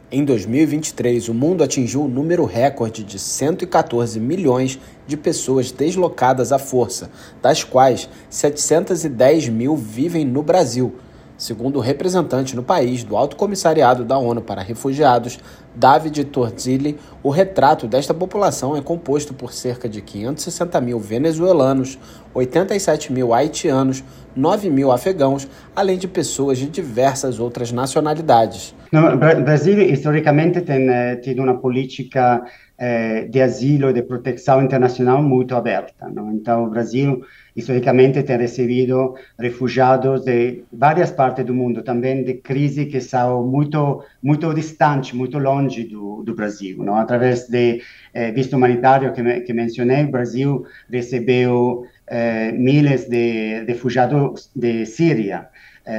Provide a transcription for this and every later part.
Em 2023, o mundo atingiu um número recorde de 114 milhões de pessoas deslocadas à força, das quais 710 mil vivem no Brasil. Segundo o representante no país do Alto Comissariado da ONU para Refugiados, David Torzilli, o retrato desta população é composto por cerca de 560 mil venezuelanos, 87 mil haitianos, 9 mil afegãos, além de pessoas de diversas outras nacionalidades. No, Brasil historicamente tem tido uma política de asilo e de proteção internacional muito aberta, não? Então, o Brasil historicamente tem recebido refugiados de várias partes do mundo, também de crises que são muito distantes, muito longe do Brasil, não? Através de visto humanitário que mencionei, o Brasil recebeu milhares de refugiados de Síria,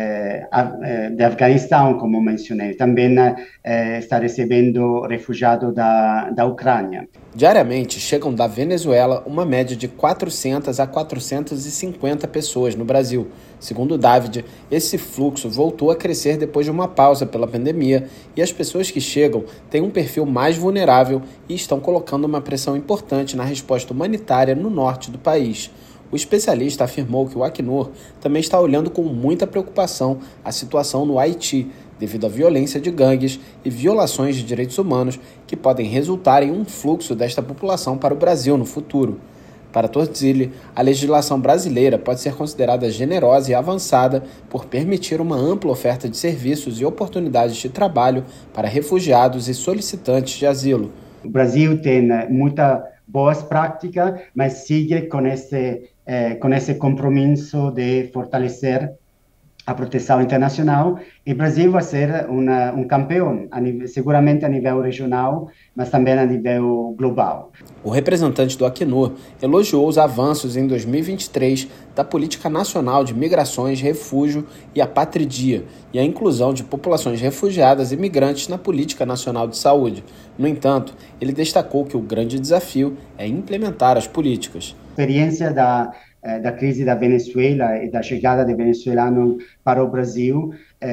de Afeganistão, como mencionei, também está recebendo refugiados da Ucrânia. Diariamente chegam da Venezuela uma média de 400 a 450 pessoas no Brasil. Segundo David, esse fluxo voltou a crescer depois de uma pausa pela pandemia e as pessoas que chegam têm um perfil mais vulnerável e estão colocando uma pressão importante na resposta humanitária no norte do país. O especialista afirmou que o Acnur também está olhando com muita preocupação a situação no Haiti, devido à violência de gangues e violações de direitos humanos que podem resultar em um fluxo desta população para o Brasil no futuro. Para Torzilli, a legislação brasileira pode ser considerada generosa e avançada por permitir uma ampla oferta de serviços e oportunidades de trabalho para refugiados e solicitantes de asilo. O Brasil tem muitas boas práticas, mas sigue com esse compromisso de fortalecer a proteção internacional, e o Brasil vai ser um campeão, seguramente a nível regional, mas também a nível global. O representante do Acnur elogiou os avanços em 2023 da Política Nacional de Migrações, Refúgio e Apatridia e a inclusão de populações refugiadas e migrantes na Política Nacional de Saúde. No entanto, ele destacou que o grande desafio é implementar as políticas. A experiência da crise da Venezuela e da chegada de venezuelanos para o Brasil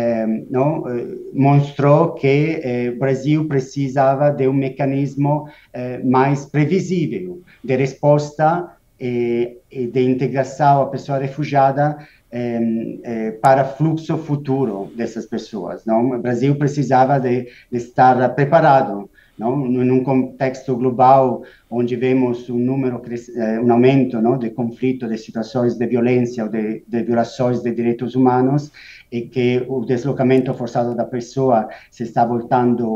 mostrou que o Brasil precisava de um mecanismo mais previsível de resposta e de integração à pessoa refugiada para o fluxo futuro dessas pessoas, não? O Brasil precisava de estar preparado, não? Num contexto global onde vemos um aumento, não, de conflito, de situações de violência ou de violações de direitos humanos, e que o deslocamento forçado da pessoa se está voltando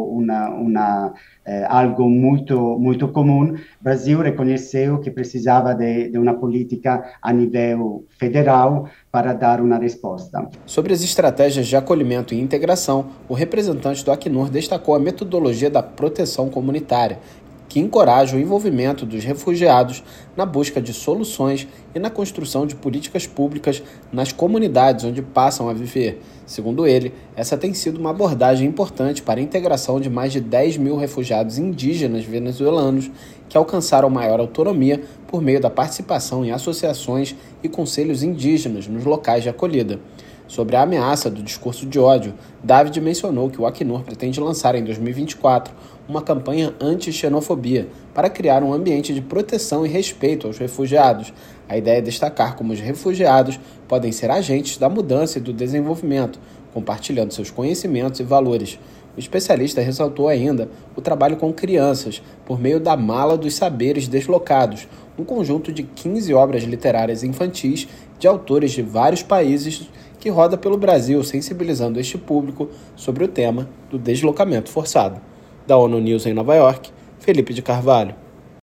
algo muito comum. O Brasil reconheceu que precisava de uma política a nível federal para dar uma resposta. Sobre as estratégias de acolhimento e integração, o representante do Acnur destacou a metodologia da proteção comunitária, que encoraja o envolvimento dos refugiados na busca de soluções e na construção de políticas públicas nas comunidades onde passam a viver. Segundo ele, essa tem sido uma abordagem importante para a integração de mais de 10 mil refugiados indígenas venezuelanos que alcançaram maior autonomia por meio da participação em associações e conselhos indígenas nos locais de acolhida. Sobre a ameaça do discurso de ódio, David mencionou que o Acnur pretende lançar em 2024 uma campanha anti-xenofobia para criar um ambiente de proteção e respeito aos refugiados. A ideia é destacar como os refugiados podem ser agentes da mudança e do desenvolvimento, compartilhando seus conhecimentos e valores. O especialista ressaltou ainda o trabalho com crianças, por meio da Mala dos Saberes Deslocados, um conjunto de 15 obras literárias infantis de autores de vários países que roda pelo Brasil, sensibilizando este público sobre o tema do deslocamento forçado. Da ONU News em Nova York, Felipe de Carvalho.